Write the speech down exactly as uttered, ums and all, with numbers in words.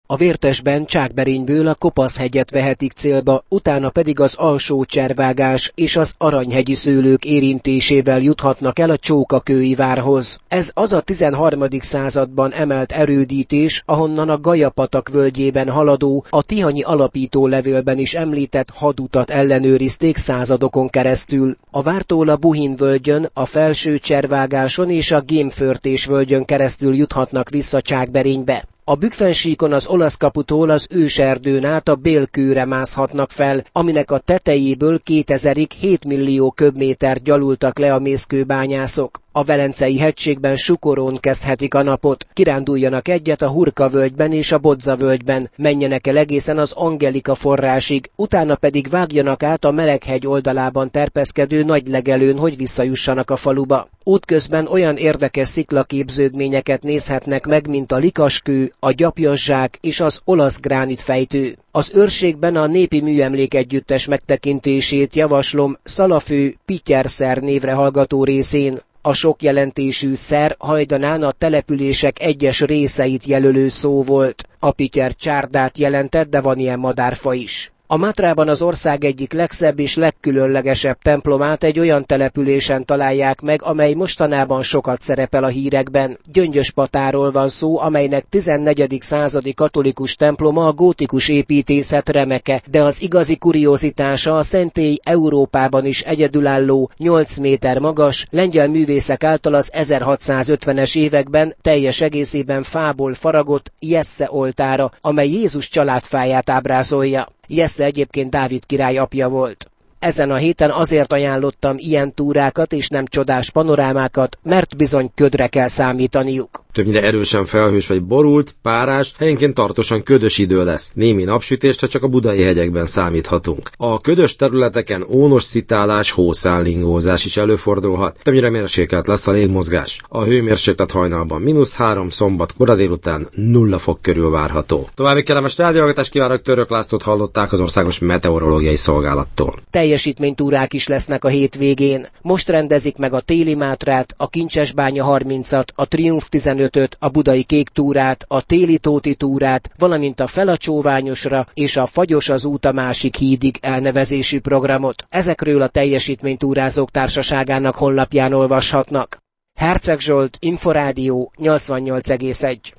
A Vértesben Csákberényből a Kopaszhegyet vehetik célba, utána pedig az alsó Cservágás és az aranyhegyi szőlők érintésével juthatnak el a Csókakői várhoz. Ez az a tizenharmadik században emelt erődítés, ahonnan a Gajapatak völgyében haladó, a tihanyi alapító levélben is említett hadutat ellenőrizték századokon keresztül. A vártól a Buhin völgyön, a felső Cservágáson és a Gémförtés völgyön keresztül juthatnak vissza Csákberénybe. A Bükkfensíkon az olasz kaputól az őserdőn át a Bélkőre mászhatnak fel, aminek a tetejéből kétezerig hét millió köbméter gyalultak le a mészkőbányászok. A Velencei hegységben Sukorón kezdhetik a napot, kiránduljanak egyet a Hurka völgyben és a Bodza völgyben, menjenek el egészen az Angelika forrásig, utána pedig vágjanak át a Meleghegy oldalában terpeszkedő Nagylegelőn, hogy visszajussanak a faluba. Útközben olyan érdekes sziklaképződményeket nézhetnek meg, mint a Likaskő, a Gyapjazzsák és az olasz gránitfejtő. Az őrségben a népi műemlék együttes megtekintését javaslom Szalafő Pityerszer névre hallgató részén. A sok jelentésű szer hajdanán a települések egyes részeit jelölő szó volt. A pityer csárdát jelentett, de van ilyen madárfa is. A Mátrában az ország egyik legszebb és legkülönlegesebb templomát egy olyan településen találják meg, amely mostanában sokat szerepel a hírekben. Gyöngyöspatáról van szó, amelynek tizennegyedik századi katolikus temploma a gótikus építészet remeke, de az igazi kuriózitása a szentély Európában is egyedülálló, nyolc méter magas, lengyel művészek által az ezerhatszázötvenes években teljes egészében fából faragott Jesse oltára, amely Jézus családfáját ábrázolja. Jesse egyébként Dávid király apja volt. Ezen a héten azért ajánlottam ilyen túrákat és nem csodás panorámákat, mert bizony ködre kell számítaniuk. Többnyire erősen felhős vagy borult, párás, helyenként tartósan ködös idő lesz. Némi napsütésre csak a budai hegyekben számíthatunk. A ködös területeken ónos szitálás, hószállingózás is előfordulhat. Többnyire mérsékelt lesz a légmozgás. A hőmérséklet hajnalban mínusz három, szombat kora délután nulla fok körül várható. További kellemes rádióhallgatást kívánok, Török Lászlót hallották az Országos Meteorológiai Szolgálattól. Teljesítménytúrák is lesznek a hétvégén. Most rendezik meg a Téli Mátrát, a Kincsesbánya harmincat, a Triumf tizenötöt, a Budai Kék túrát, a Téli Tóti túrát, valamint a Felacsóványosra és a Fagyos az út a másik hídig elnevezésű programot. Ezekről a teljesítménytúrázók társaságának honlapján olvashatnak. Herceg Zsolt, Inforádió nyolcvannyolc egész egy.